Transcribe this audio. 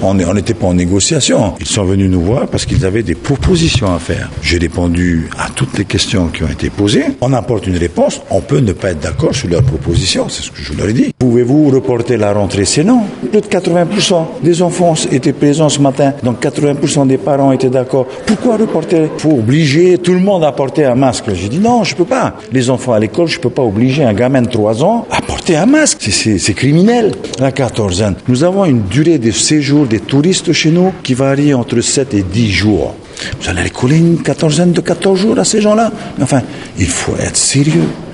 On n'était pas en négociation. Ils sont venus nous voir parce qu'ils avaient des propositions à faire. J'ai répondu à toutes les questions qui ont été posées. On apporte une réponse. On peut ne pas être d'accord sur leurs propositions. C'est ce que je leur ai dit. Pouvez-vous reporter la rentrée? C'est non. Plus de 80% des enfants étaient présents ce matin. Donc 80% des parents étaient d'accord. Pourquoi reporter? Il faut obliger tout le monde à porter un masque. J'ai dit non, je peux pas. Les enfants à l'école, je peux pas obliger un gamin de 3 ans à porter un masque. C'est criminel. La quatorzaine. Nous avons une durée de séjour des touristes chez nous qui varie entre 7 et 10 jours. Vous allez coller une quatorzaine de 14 jours à ces gens-là? Enfin, il faut être sérieux.